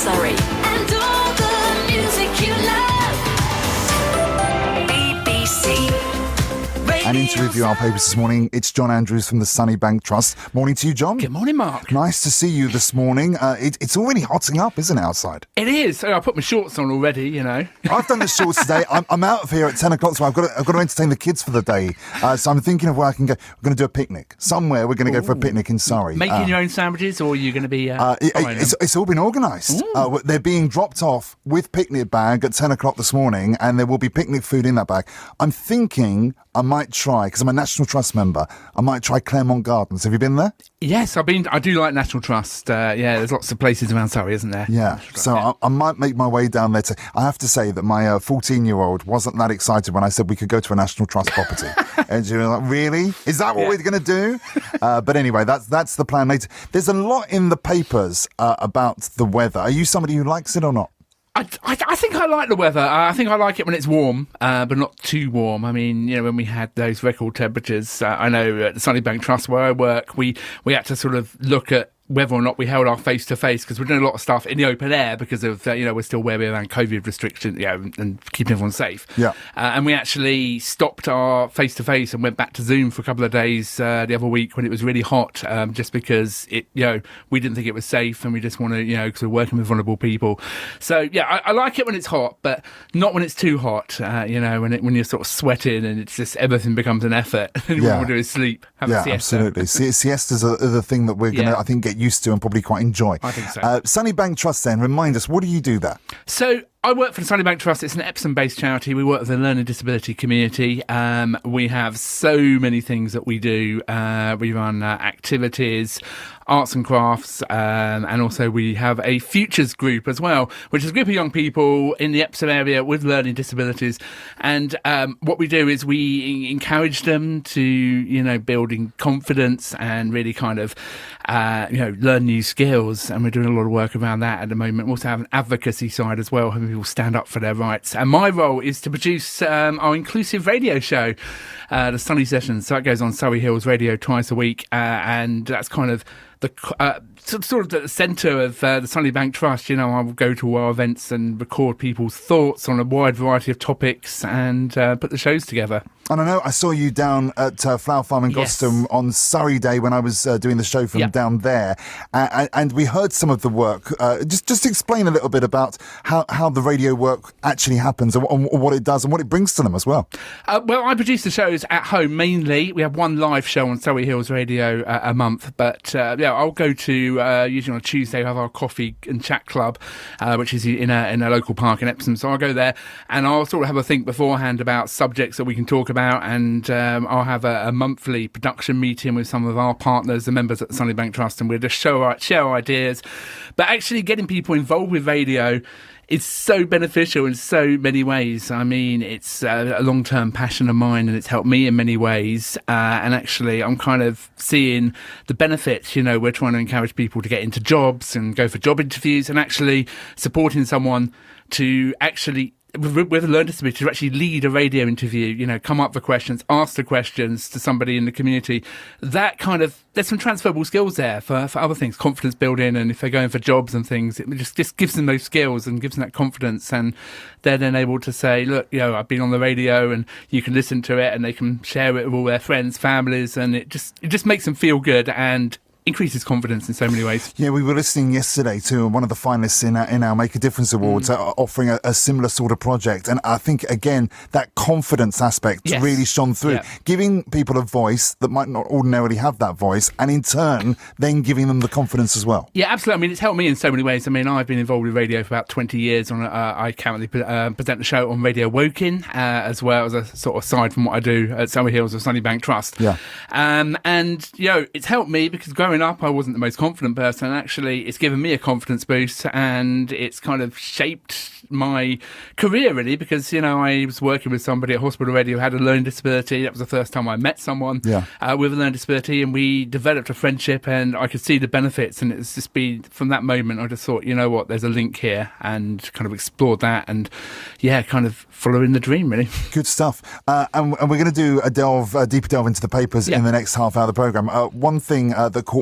Surrey. And all the music you love. BBC. And in to review our papers this morning, it's John Andrews from the Sunnybank Trust. Morning to you, John. Good morning, Mark. Nice to see you this morning. It's already hotting up, isn't it, outside? It is. I put my shorts on already, you know. I've done the shorts today. I'm out of here at 10 o'clock, so I've got to entertain the kids for the day. So I'm thinking of where I can go. We're going to do a picnic. Somewhere we're going to go for a picnic in Surrey. Making your own sandwiches, or are you going to be... It's all been organised. They're being dropped off with picnic bag at 10 o'clock this morning, and there will be picnic food in that bag. I'm thinking I might try, because I'm a National Trust member, I might try Claremont Gardens. Have you been there? Yes, I've been. I do like National Trust. There's lots of places around Surrey, isn't there? Yeah, so I might make my way down there. I have to say that my 14-year-old wasn't that excited when I said we could go to a National Trust property. And she was like, really? Is that what we're going to do? But anyway, that's the plan later. There's a lot in the papers about the weather. Are you somebody who likes it or not? I think I like the weather. I think I like it when it's warm, but not too warm. I mean, when we had those record temperatures, I know at the Sunnybank Trust where I work, we had to sort of look at whether or not we held our face-to-face, because we're doing a lot of stuff in the open air because of, we're still wary around COVID restrictions, and keeping everyone safe. Yeah. And we actually stopped our face-to-face and went back to Zoom for a couple of days the other week when it was really hot, just because we didn't think it was safe, and we just want to, because we're working with vulnerable people. So, I like it when it's hot, but not when it's too hot, when you're sort of sweating and it's just everything becomes an effort. And all we want to do is sleep, have a siesta. Absolutely. Siestas are the thing that we're going to, I think, get used to and probably quite enjoy. I think so. Sunnybank Trust, then, remind us, what do you do there? So I work for the Sunnybank Trust. It's an Epsom-based charity. We work with the learning disability community. We have so many things that we do. We run activities, arts and crafts, and also we have a futures group as well, which is a group of young people in the Epsom area with learning disabilities. And what we do is we encourage them to, building confidence and really kind of, learn new skills. And we're doing a lot of work around that at the moment. We also have an advocacy side as well, having people stand up for their rights. And my role is to produce our inclusive radio show, the Sunny Sessions. So that goes on Surrey Hills Radio twice a week, and that's kind of the sort of the centre of the Sunnybank Trust. I will go to our events and record people's thoughts on a wide variety of topics and put the shows together. And I know I saw you down at Flower Farm in Gostham on Surrey Day when I was doing the show from down there, and we heard some of the work. Just explain a little bit about how the radio work actually happens and what it does and what it brings to them as well. Well, I produce the shows at home mainly. We have one live show on Surrey Hills Radio a month, but I'll go to usually on a Tuesday. We have our coffee and chat club, which is in a local park in Epsom. So I'll go there and I'll sort of have a think beforehand about subjects that we can talk about, and I'll have a monthly production meeting with some of our partners, the members at the Sunnybank Trust, and we'll just share our ideas. But actually getting people involved with radio is so beneficial in so many ways. I mean, it's a long-term passion of mine, and it's helped me in many ways. And actually, I'm kind of seeing the benefits. We're trying to encourage people to get into jobs and go for job interviews, and actually supporting someone to actually, with a learning disability, to actually lead a radio interview, come up with questions, ask the questions to somebody in the community. That kind of, there's some transferable skills there for other things, confidence building, and if they're going for jobs and things, it just gives them those skills and gives them that confidence, and they're then able to say, look, I've been on the radio, and you can listen to it, and they can share it with all their friends, families, and it just makes them feel good and increases confidence in so many ways. Yeah, we were listening yesterday to one of the finalists in our Make a Difference Awards offering a similar sort of project, and I think again that confidence aspect really shone through, giving people a voice that might not ordinarily have that voice, and in turn then giving them the confidence as well. Yeah, absolutely. I mean, it's helped me in so many ways. I mean, I've been involved with radio for about 20 years. I currently present the show on Radio Woking, as well as a sort of aside from what I do at Surrey Hills of Sunnybank Trust. Yeah. And it's helped me because growing up I wasn't the most confident person, and actually it's given me a confidence boost, and it's kind of shaped my career really, because I was working with somebody at Hospital Radio who had a learning disability. That was the first time I met someone with a learning disability, and we developed a friendship, and I could see the benefits, and it's just been from that moment I just thought, there's a link here, and kind of explored that, and kind of following the dream really. Good stuff. And we're going to do a deeper delve into the papers in the next half hour of the programme. One thing that caught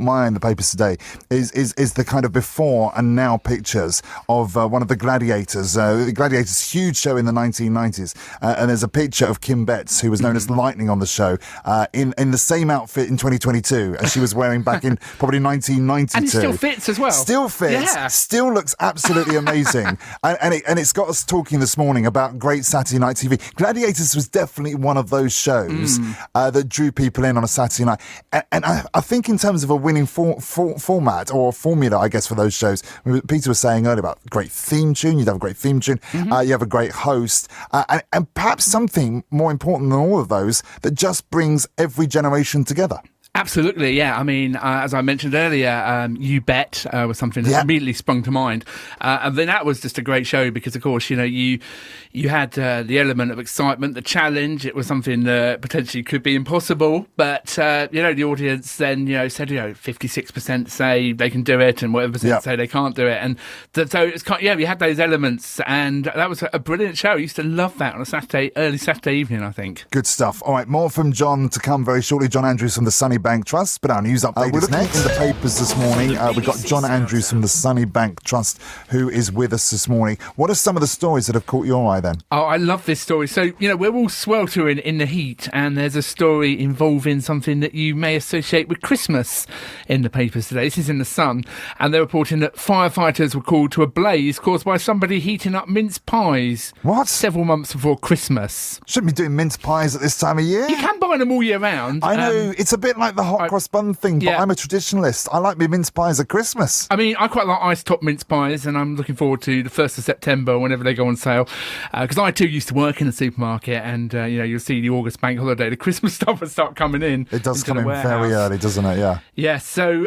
my eye in the papers today is the kind of before and now pictures of one of the Gladiators. The Gladiators, huge show in the 1990s. And there's a picture of Kim Betts, who was known as Lightning on the show, in the same outfit in 2022 as she was wearing back in probably 1992. And it still fits as well. Still fits. Yeah. Still looks absolutely amazing. and it's got us talking this morning about great Saturday night TV. Gladiators was definitely one of those shows that drew people in on a Saturday night. And I think in terms of a winning format or formula, I guess, for those shows, Peter was saying earlier about great theme tune. You'd have a great theme tune. You have a great host. And perhaps something more important than all of those that just brings every generation together. Absolutely, yeah. I mean, as I mentioned earlier, You Bet was something that immediately sprung to mind. And then that was just a great show because, of course, you know, you had the element of excitement, the challenge. It was something that potentially could be impossible. But, you know, the audience then, you know, said, you know, 56% say they can do it and whatever percent say they can't do it. And so it's kind of, we had those elements. And that was a brilliant show. I used to love that on a early Saturday evening, I think. Good stuff. All right, more from John to come very shortly. John Andrews from the Sunny Bank Trust, but our news update is next. In the papers this morning, we've got John Andrews from the Sunny Bank Trust who is with us this morning. What are some of the stories that have caught your eye then? Oh, I love this story. So, you know, we're all sweltering in the heat, and there's a story involving something that you may associate with Christmas in the papers today. This is in The Sun, and they're reporting that firefighters were called to a blaze caused by somebody heating up mince pies. What? Several months before Christmas. Shouldn't be doing mince pies at this time of year. You can buy them all year round. I know, it's a bit like the hot cross bun thing, but I'm a traditionalist. I like my mince pies at Christmas. I mean, I quite like ice top mince pies, and I'm looking forward to the 1st of September whenever they go on sale. Because I too used to work in a supermarket, and you know, you'll see the August bank holiday, the Christmas stuff will start coming in. It does come in very early, doesn't it? Yeah. Yeah. So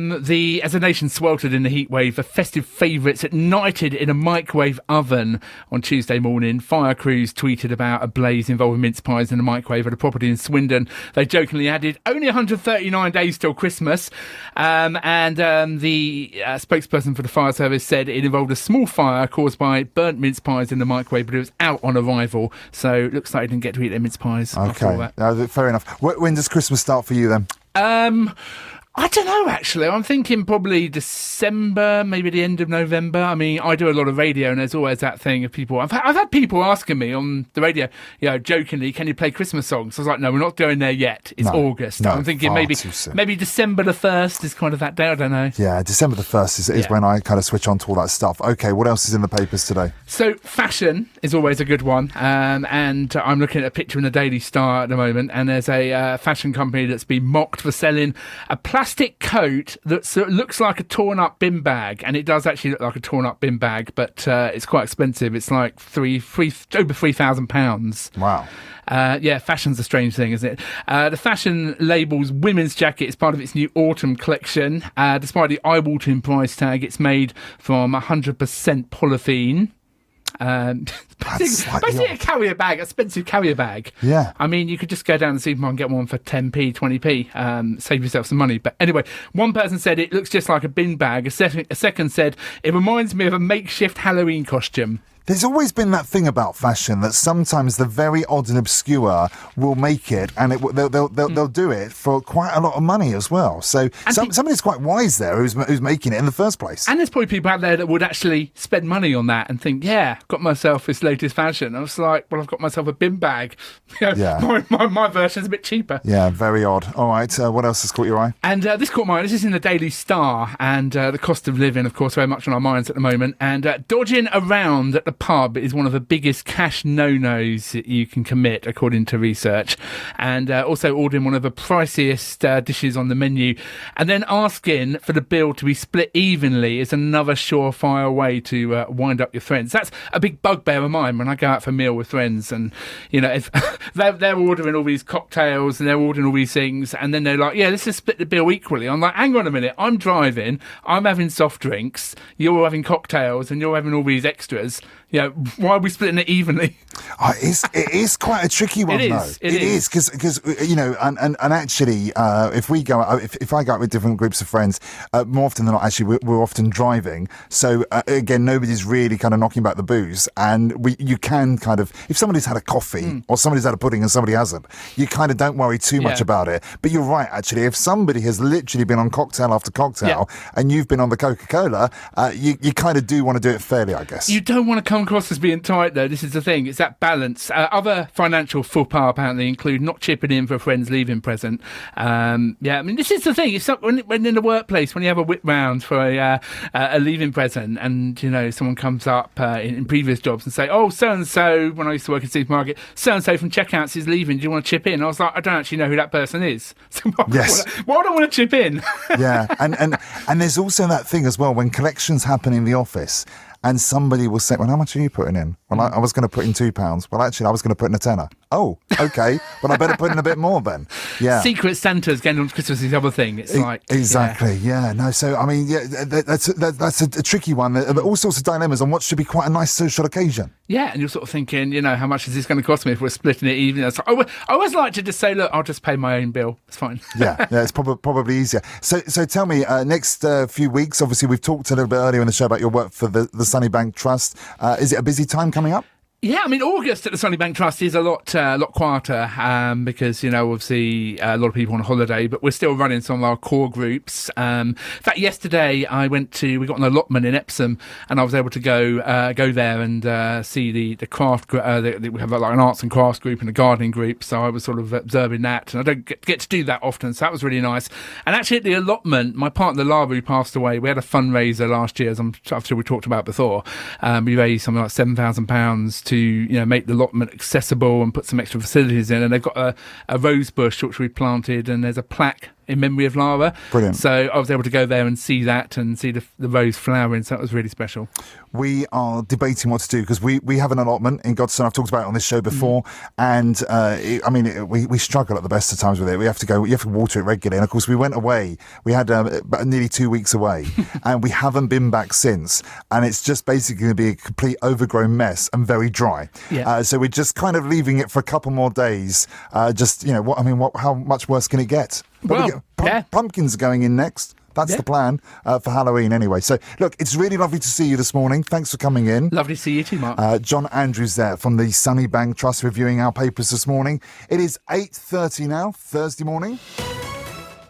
as the nation sweltered in the heat wave, the festive favourites ignited in a microwave oven on Tuesday morning. Fire crews tweeted about a blaze involving mince pies in a microwave at a property in Swindon. They jokingly added, only 139 days till Christmas. The spokesperson for the fire service said it involved a small fire caused by burnt mince pies in the microwave, but it was out on arrival. So it looks like they didn't get to eat their mince pies after all that. Fair enough. When does Christmas start for you then? I don't know, actually. I'm thinking probably December, maybe the end of November. I mean, I do a lot of radio, and there's always that thing of people. I've had people asking me on the radio, you know, jokingly, can you play Christmas songs? I was like, no, we're not going there yet. It's August. No, I'm thinking maybe December the 1st is kind of that day. I don't know. Yeah, December the 1st is when I kind of switch on to all that stuff. Okay, what else is in the papers today? So fashion is always a good one. And I'm looking at a picture in the Daily Star at the moment, and there's a fashion company that's been mocked for selling a plastic coat that looks like a torn up bin bag, and it does actually look like a torn up bin bag, but it's quite expensive. It's like over £3,000. Wow. Fashion's a strange thing, isn't it? The fashion label's women's jacket is part of its new autumn collection. Despite the eye-watering price tag, it's made from 100% polythene. Basically a carrier bag, expensive carrier bag. Yeah. I mean, you could just go down to the supermarket and get one for 10p, 20p, save yourself some money. But anyway, one person said it looks just like a bin bag. A second said it reminds me of a makeshift Halloween costume. There's always been that thing about fashion that sometimes the very odd and obscure will make it, and they'll do it for quite a lot of money as well. So somebody's quite wise there who's making it in the first place. And there's probably people out there that would actually spend money on that and think, yeah, got myself this latest fashion. I was like, well, I've got myself a bin bag. My version's a bit cheaper. Yeah, very odd. All right, what else has caught your eye? And this caught my eye. This is in the Daily Star, and the cost of living, of course, very much on our minds at the moment. And dodging around at the pub is one of the biggest cash no-nos that you can commit, according to research. And also ordering one of the priciest dishes on the menu, and then asking for the bill to be split evenly is another surefire way to wind up your friends. That's a big bugbear of mine when I go out for a meal with friends, and you know, if they're ordering all these cocktails and they're ordering all these things, and then they're like, yeah, let's just split the bill equally. I'm like, hang on a minute, I'm driving, I'm having soft drinks, you're having cocktails, and you're having all these extras. Yeah, why are we splitting it evenly? It is quite a tricky one, It though. is, It is because you know, and actually, if we go out, if I go out with different groups of friends, more often than not, actually, we're often driving. So again, nobody's really kind of knocking back the booze, and you can kind of, if somebody's had a coffee or somebody's had a pudding and somebody hasn't, you kind of don't worry too much about it. But you're right, actually, if somebody has literally been on cocktail after cocktail and you've been on the Coca-Cola, you kind of do want to do it fairly, I guess. You don't want to come across as being tight, though. This is the thing. It's that balance. Other financial faux pas apparently include not chipping in for a friend's leaving present. I mean, this is the thing. It's not, when in the workplace, when you have a whip round for a leaving present, and you know someone comes up in previous jobs and say, "Oh, so and so," when I used to work in a supermarket, "so and so from checkouts is leaving. Do you want to chip in?" I was like, "I don't actually know who that person is. So why would I want to chip in?" Yeah, and there's also that thing as well when collections happen in the office. And somebody will say, "Well, how much are you putting in?" Well, I was going to put in £2. Well, actually, I was going to put in a tenner. Oh, okay. Well, I better put in a bit more then. Yeah. Secret Santa's getting on Christmas is the other thing. It's like exactly. Yeah. No. So I mean, that's a tricky one. There are all sorts of dilemmas on what should be quite a nice social occasion. Yeah, and you're sort of thinking, you know, how much is this going to cost me if we're splitting it even? So I always like to just say, look, I'll just pay my own bill. It's fine. Yeah, it's probably easier. So tell me, next few weeks, obviously we've talked a little bit earlier in the show about your work for the Sunnybank Trust. Is it a busy time coming up? Yeah, I mean, August at the Sunnybank Trust is a lot quieter because, you know, obviously a lot of people on holiday, but we're still running some of our core groups. In fact, yesterday we got an allotment in Epsom, and I was able to go there and see the craft. We have like an arts and crafts group and a gardening group, so I was sort of observing that, and I don't get to do that often, so that was really nice. And actually, at the allotment, my partner Lara, who passed away, we had a fundraiser last year, as I'm sure we talked about before. We raised something like £7,000 to, you know, make the allotment accessible and put some extra facilities in, and they've got a rose bush which we planted, and there's a plaque in memory of Lara. Brilliant. So I was able to go there and see that and see the rose flowering, so that was really special. We are debating what to do because we have an allotment in Godstone. I've talked about it on this show before, and we struggle at the best of times with it. You have to water it regularly, and of course we went away. We had about nearly 2 weeks away, and we haven't been back since. And it's just basically going to be a complete overgrown mess and very dry. Yeah. So we're just kind of leaving it for a couple more days. How much worse can it get? Pumpkins are going in next. That's the plan for Halloween anyway. So, look, it's really lovely to see you this morning. Thanks for coming in. Lovely to see you too, Mark. John Andrews there from the Sunnybank Trust reviewing our papers this morning. It is 8:30 now, Thursday morning.